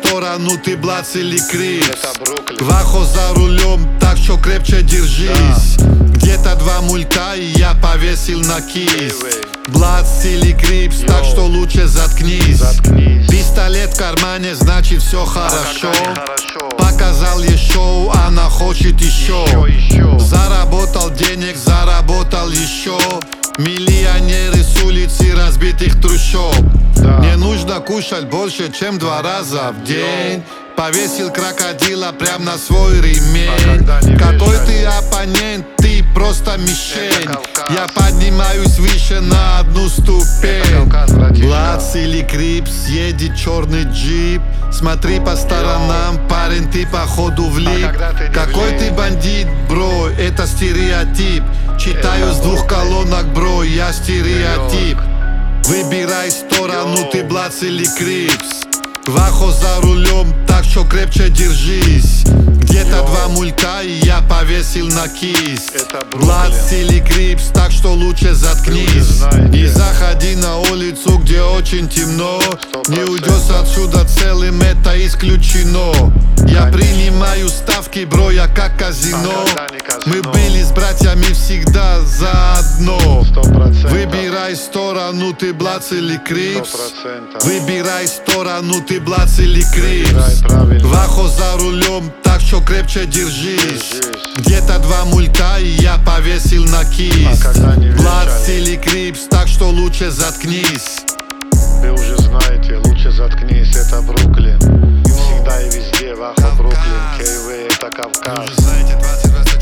сторону, ты Блац или Крипс. Это Бруклин. Вахо за рулем, так что крепче держись. Где-то 2 мульта и я повесил на кисть. Блац или Крипс, так что лучше заткнись. Пистолет в кармане, значит все хорошо. Показал ей шоу, она хочет еще. Заработал денег, заработал еще. Миллионеры с улицы разбитых трущоб. Мне нужно кушать больше, чем 2 раза в день. Повесил крокодила прям на свой ремень. Какой ты оппонент, ты просто мишень. Я поднимаюсь выше на 1 ступень. Блац или Крипс, едет черный джип. Смотри по сторонам, парень, ты походу влип. Какой ты бандит, бро, это стереотип. Читаю с 2 колонок, бро, я стереотип. Выбирай сторону, ты Блац или Крипс. Вахо за рулем, так что крепче держись. Где-то 2 мульта и я повесил на кисть. Блац или Крипс, так что лучше заткнись. Не заходи на улицу, где очень темно. Не уйдешь отсюда целым, это исключено. Я принимаю ставки, бро, я как казино. Мы были с братьями всегда заодно. Выбирай сторону, ты Блац или Крипс. Выбирай сторону, ты Блац или Крипс. Вахо за рулем, так что крепче держись. Где-то 2 мульта и я повесил на кисть. Блац или Крипс, так что лучше заткнись. Вы уже знаете, лучше заткнись, это Бруклин. Всегда и везде, Вахо, Бруклин, Кейвей, это Кавказ. Вы уже знаете, 20